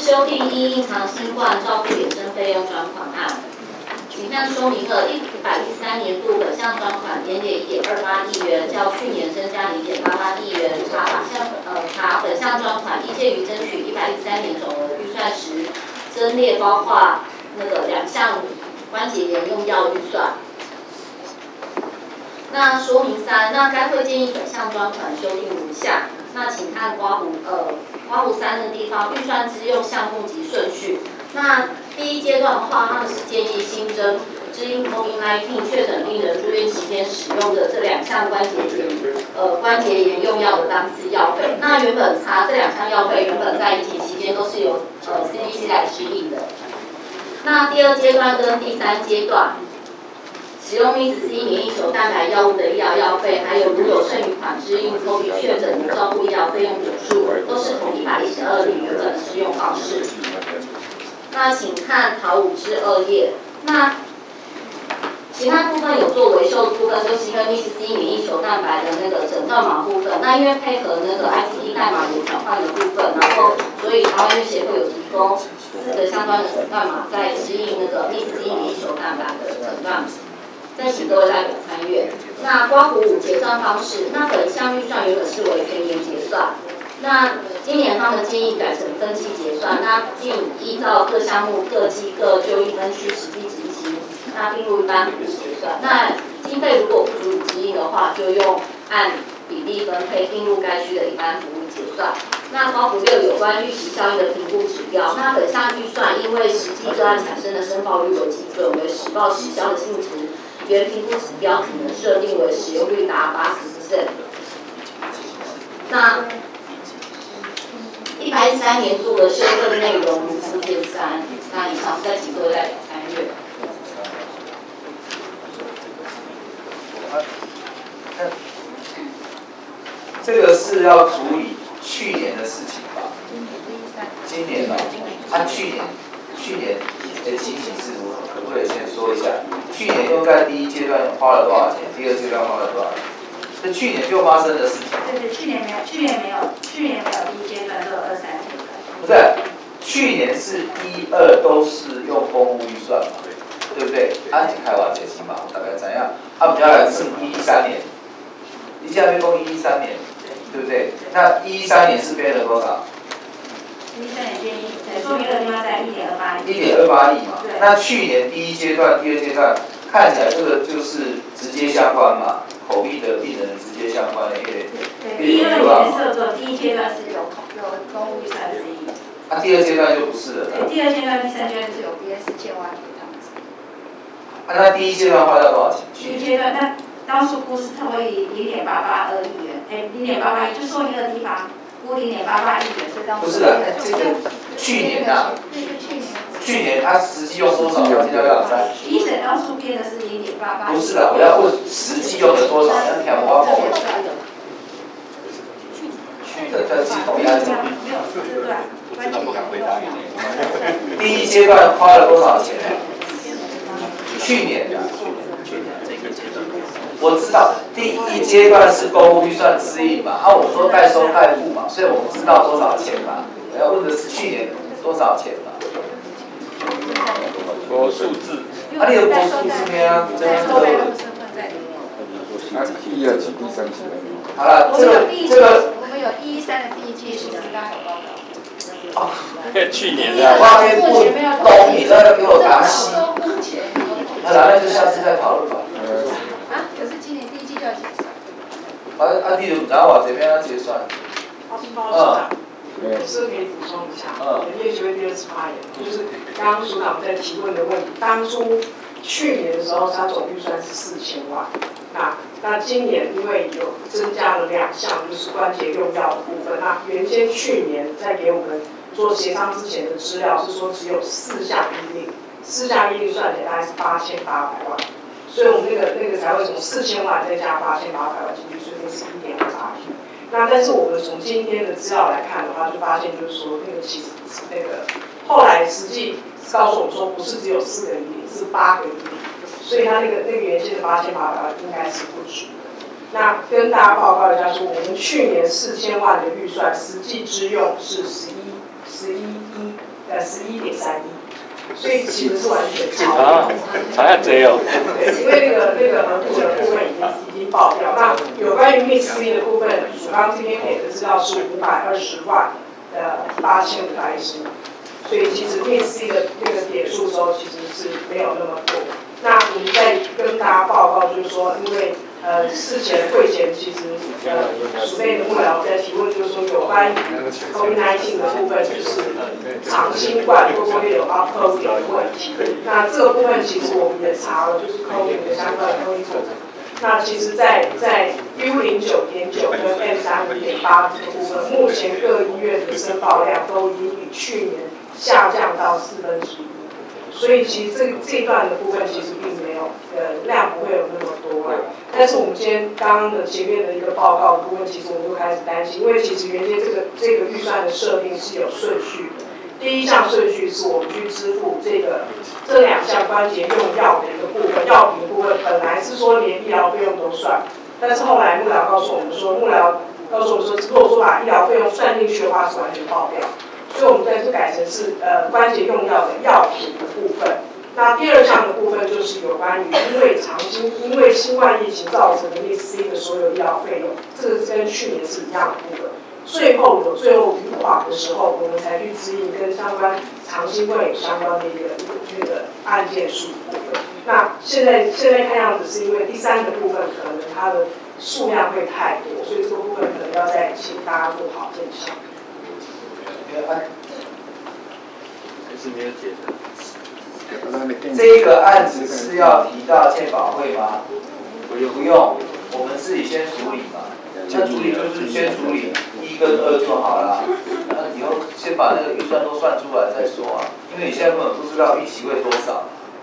修订因应偿新冠照顾衍生费用专款案。请看说明了113年度本项专款编列1.28亿元，较去年增加0.88亿元。查本项专款依借于争取113年总额预算时，增列包括2项关节炎用药预算。那说明3，那该会建议本项专款修订如下。那请看刮胡3的地方，预算支用项目及顺序。那第一阶段的话，他们是建议新增因应 COVID-19 确诊病人住院期间使用的这2项关节炎用药的当次药费。那原本查这2项药费，原本在疫情期间都是由CDC 来指引的。那第2阶段跟第3阶段，使用114免疫球蛋白药物的医疗药费，还有如有剩余款因应 COVID 确诊的照顾医疗费用总数，都是同112例原本的适用方式。那请看考5至2页。那其他部分有做维修的部分，就是因为114免疫球蛋白的诊断码部分，那因为配合ICD 代码有转换的部分，然后所以台湾医学会有提供4个相关的诊断码，在指引114免疫球蛋白的诊断。再请各位代表参阅。那刮胡5结算方式，那本项预算原本是为全年结算，那今年他们建议改成分期结算，那并依照各项目各季各就医分区实际执行，那并入一般服务结算。那经费如果不足以支应的话，就用按比例分配并入该区的一般服务结算。那刮胡6有关预期效益的评估指标，那本项预算因为实际个案产生的申报率为基准，为实报实销的性质。原评估指标可能设定为使用率达80%。那113年度的修正内容如附件3，那以上再请各位代表参阅。 这个是要处理去年的事情吧？今年哦，去年的情形是如何？可不可以先说一下？去年又在第1阶段花了多少钱？第2阶段花了多少钱？这去年就发生的事情。 对，去年没有第1阶段，只有2、3阶段。 不是，去年是1、2都是用公务预算嘛，对不对？按起开完结期嘛，大概怎样？比较来是113年，你现在编公113年，对不对？那113年是编了多少 ？113年说明了地方在1.28亿。 1.28亿嘛。那去年第1阶段、第2阶段看起来这个就是直接相关嘛，口鼻的病人直接相关的对，第2年是做第1阶段是有公务预算之一。 第2阶段就不是了。 对，第2阶段、第3阶段是有编4000万给他们。 那第1阶段花掉多少钱？ 第1阶段，那当初估是差不多以0.882亿元，0.88亿，就说明的地方估0.88亿元，所以当初。 不是的，这个去年啊。去年他实际用多少？要记得要在。 医生当初编的是0.88。 不是的，我要问实际用了多少？要填我要问。这系统要讲。 没有这段，关键不敢回答。 第1阶段花了多少钱？去年的。我知道第1阶段是公务预算之一嘛，我说代收代付嘛，所以我们知道多少钱嘛。我要问的是去年多少钱嘛？ 说数字。 你有说数字没啊？这边都有。 第2期、第3期。 好了，这个。 我们有113的第1季是刚刚有报告。 去年的。 外面不懂你那个给我答细。那就下次再讨论吧。 可是今年第1季就要结算。 例如，然后我这边要结算。 是可以补充一下，业学会第2次发言，就是刚刚署长在提问的问题，当初去年的时候，他总预算是4000万，那今年因为有增加了2项，就是关节用药的部分，那原先去年在给我们做协商之前的资料是说只有4项依令，4项依令算起来大概是8800万，所以我们那个才会从4000万再加8800万进去，所以是1.28亿。但是我们从今天的资料来看的话，就发现就是说其实后来实际告诉我们说，不是只有4个依令，是8个依令，所以它那个原先的8800万应该是不足的。那跟大家报告一下说，我们去年4000万的预算，实际支用是11亿 11.3亿，所以其实是完全超啊，查下贼哦。 对，因为那个额度的部分已经爆掉。那有关于 Mix C 的部分，署方今天给的资料是520万8515，所以其实 Mix C 的那个点数的时候其实是没有那么多。那我们再跟大家报告，就是说，因为事前会前其实署内的幕僚在提问，就是说有关于 COVID-19 的部分，就是长新冠会不会有 COVID 的问题？那这个部分其实我们也查了，就是 COVID 的相关的 COVID。那其实在 U09.9 跟 M35.8 这个部分，目前各医院的申报量都已经比去年下降到1/4。所以其实这一段的部分其实并没有量不会有那么多了。但是我们今天刚刚的前面的一个报告的部分，其实我们就开始担心，因为其实原先这个预算的设定是有顺序的。第一项顺序是我们去支付这两项关节用药的一个部分，药品的部分本来是说连医疗费用都算，但是后来幕僚告诉我们说，如果说把医疗费用算进去的话，是完全爆掉。所以我们在这改成是关节用药的药品的部分。那第二项的部分就是有关于因为新冠疫情造成的 Mix C 的所有医疗费用，这个跟去年是一样的部分。最后余款的时候，我们才去指引跟相关长新冠有相关的一个案件数部分。那现在看样子是因为第三个部分可能它的数量会太多，所以这个部分可能要再请大家做好建设。 是没有解的。 这一个案子是要提到健保会吗？不用，我们自己先处理嘛。那处理就是先处理1跟2就好了。那以后先把那个预算都算出来再说啊，因为你现在根本不知道预期会多少。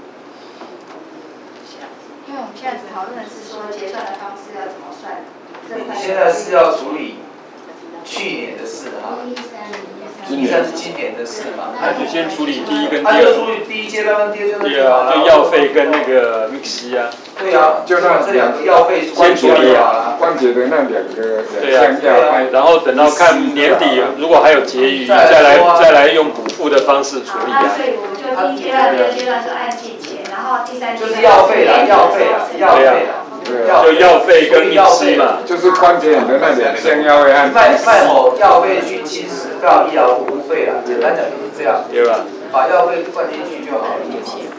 因为我们现在只讨论的是说结算的方式要怎么算。 你现在是要处理去年的事哈。13是今年的事嘛？ 那就先处理第一跟第他就二。 处理第一阶段跟第二阶段对啊，就药费跟那个 Mix 啊。 对啊，就让这两个药费先处理啊。 关节的那两个对啊，然后等到看年底如果还有结余，再来用补付的方式处理啊。 所以我们就第一阶段、第二阶段是按季节，然后第三阶段就是药费啦，药费啦。 就药费跟 Mix 嘛， 就是关节的那两项药费按卖某药费去侵蚀到医疗服务费啦，简单讲就是这样， 对吧？ 把药费灌进去就好了。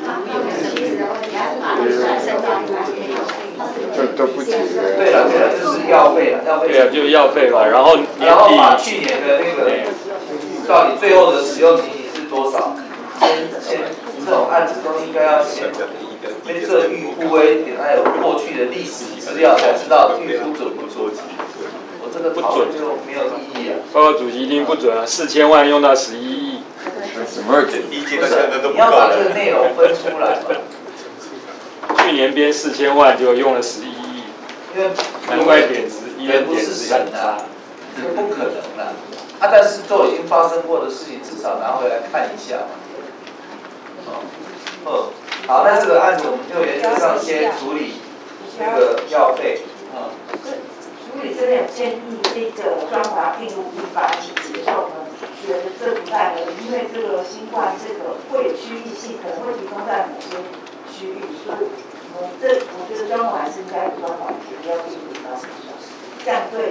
都不止。 对了，就是药费了，药费。 对啊，就药费嘛，然后把去年的那个到底最后的使用情形是多少？先这种案子都应该要先。因为这预估还有过去的历史资料才知道预估准不准。我这个讨论就没有意义啊。 报告主席一定不准啊，4000万用到11亿。 怎么会？ 你要把这个内容分出来嘛。 去年编4000万就用了11亿， 因为难怪点值人不是神啊，这不可能啦。但是都已经发生过的事情，至少拿回来看一下嘛。好，那这个案子我们就原则上先处理那个药费。 处理这边有建议这个专法并入180节奏呢，觉得这不太合理，因为这个新冠这个会有区域性，可能会集中在某些区域，所以我觉得专法还是应该专法不要并入180，这样对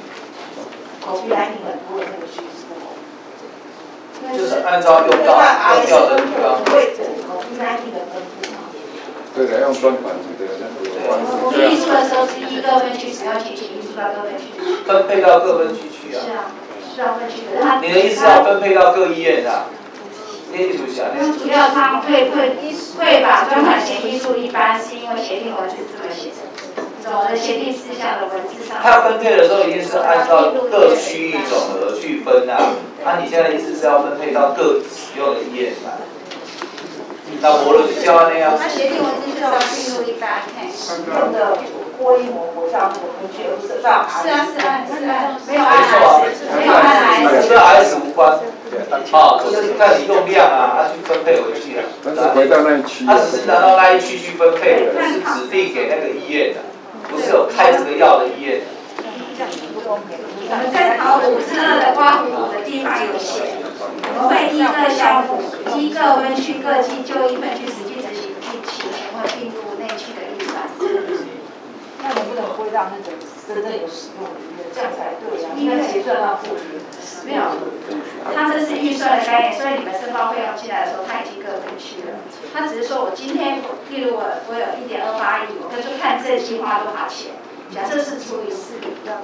COVID-19很多的那个趋势不同。 就是按照用掉的地方。 会整COVID-19的分布嘛？ 对的，用专款的。 我们预算的时候是依各分区使用情形，预算到各分区。 分配到各分区去啊。 是啊，分区的。 你的意思要分配到各医院啊？那意思想。 主要他会把专款先依入180，是因为协定文字这么写的。我的协定事项的文字上。 他分配的时候一定是按照各区域总额去分啊。你现在的意思是要分配到各使用的医院来？那我就教那样。 他协定文字就是要并入180，用的波音模糊上那个分区，而不是照 R。是啊，没有按 S， 跟 S 无关。就是看你用量啊，去分配回去啊。 但是回到那一区。 他只是拿到那一区去分配的，是指定给那个医院的，不是有开这个药的医院的。 我们在考542的刮胡的地方有写， 我们会依各项目、依各分区各级就医分区实际执行并齐全或并入内区的预算。 那能不能会让那个真正有使用的医院，这样才对啊？应该结算到付钱。 没有，它这是预算的概念，所以你们申报费用进来的时候，它已经各分区了。它只是说我今天，例如我有1.28亿，我就看这计划多少钱。假设是除以4，0.37，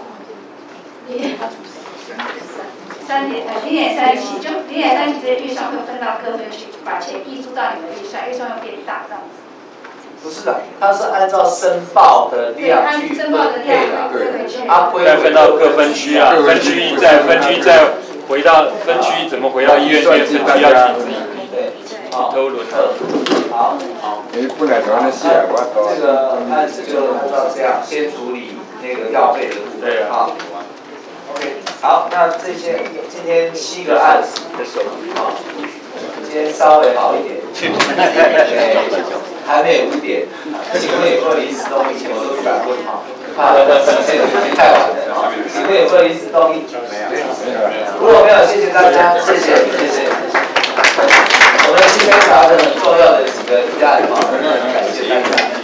就0.37这些预算会分到各分区，把钱挹注到你们预算，预算会变大这样子。 不是的，它是按照申报的量去分配的， 再分到各分区啊，分区再回到分区，怎么回到医院去？分区要几支？ 对， 都轮。 好。 你本来就按写，我这个按照这样，先处理那个药费的部分啊。OK， 好，那今天7个案子的手啊，今天稍微好一点。还没有5点，请问有没有临时动议？前我都不敢问哈，怕时间太晚了哈。请问有没有临时动议？没有。如果没有，谢谢大家，谢谢。我们今天查的很重要的几个议案哈，感谢大家。